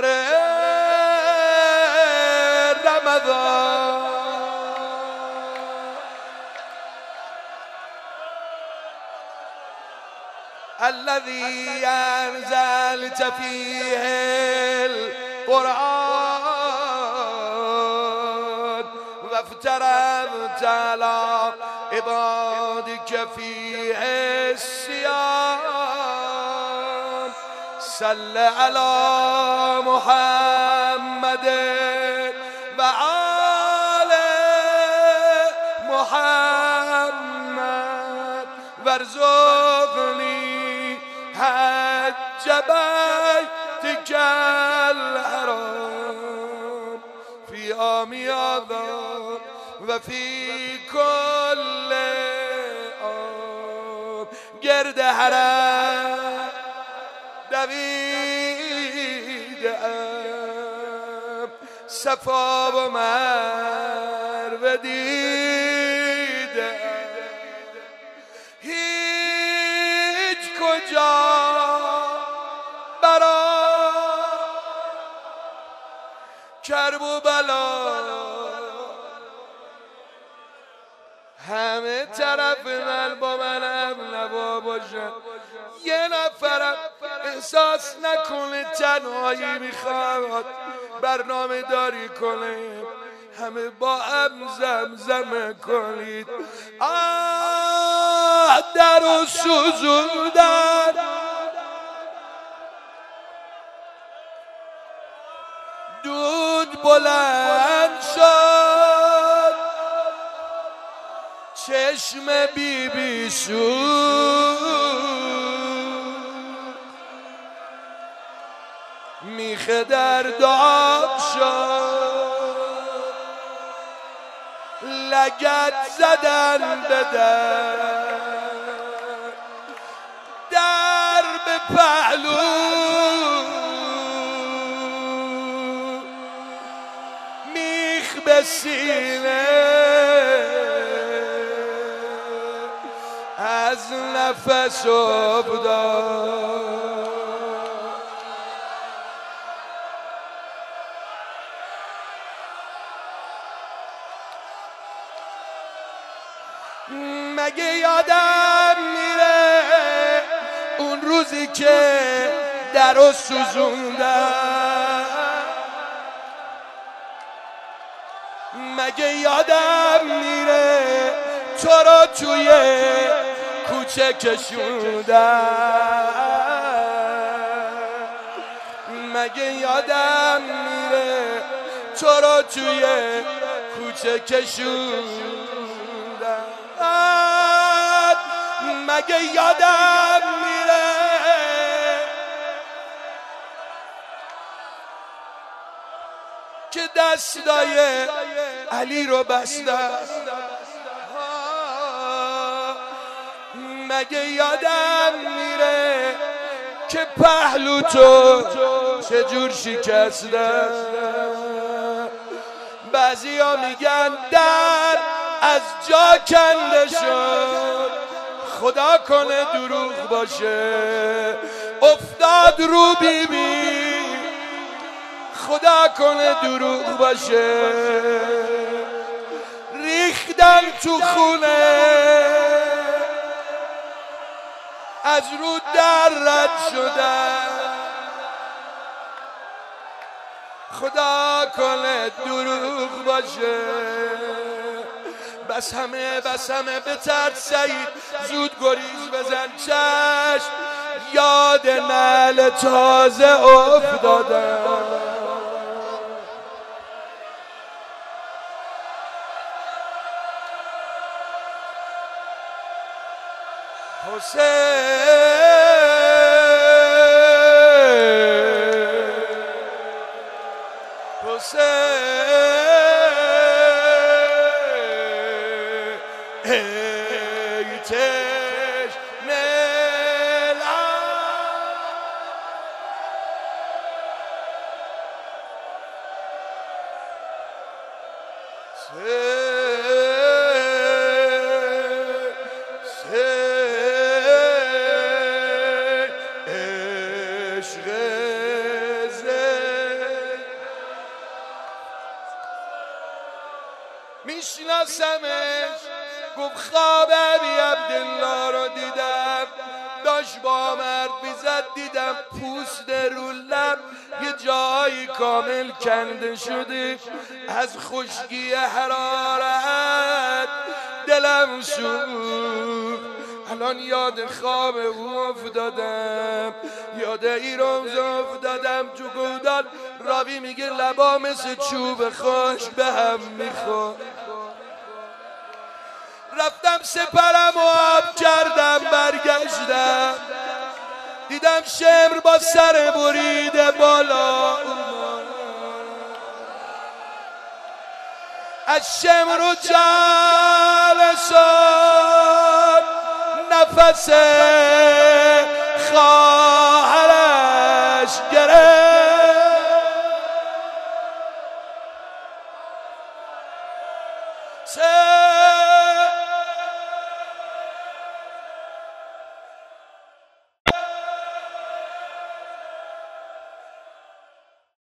شهر رمضان الذي أنزلت فيه القرآن وافترضت على عبادك فيه الصيام صل على محمد وآل محمد وارزقني حج بيتك الحرام في عام هذا وفي كل عام گرد حرم دویدم صفا و مروه دیدم هیچ کجا برا کرب و بلا همه طرف با منم نوا باشن یه نفرم احساس نکنه تنهایی میخواد برنامه داری کنه همه با هم زمزمه کنید در و سوزوندن دود بلند شد چشم بی سود میخه در داغ شد لگد زدن به در به پهلو میخ به سینه از نفس افتاد مگه یادم میره اون روزی که در رو سوزوندم مگه یادم میره تو رو توی کوچه کشوندم مگه یادم میره تو رو توی کوچه کشوندم مگه یادم میره که دستای علی رو بستم مگه یادم میره که پهلو تو چجور شکستم بعضی ها میگن در از جا کنده شد خدا کنه دروغ باشه افتاد رو بیبی خدا کنه دروغ باشه ریختن تو خونه از رو در رد شدن خدا کنه دروغ باشه بس همه بترد سعید زود گریز بزن چشم یاد نعل تازه افتادم گفت خواب ابی عبدالله رو دیدم، داشت با مرد میزد، دیدم پوست رو لب یه جایی کامل کنده شده از خشکی حرارت، دلم سوخت. الان یاد خواب او افتادم، یاد ایران افتادم. جو گودال راوی میگه لبا مثل چوب خشک به هم میخورد. رفتم سپرم و آب کردم، برگشتم دیدم شمر با سر بریده بالا، از شمر و جالسان نفس خواهرش گرفت.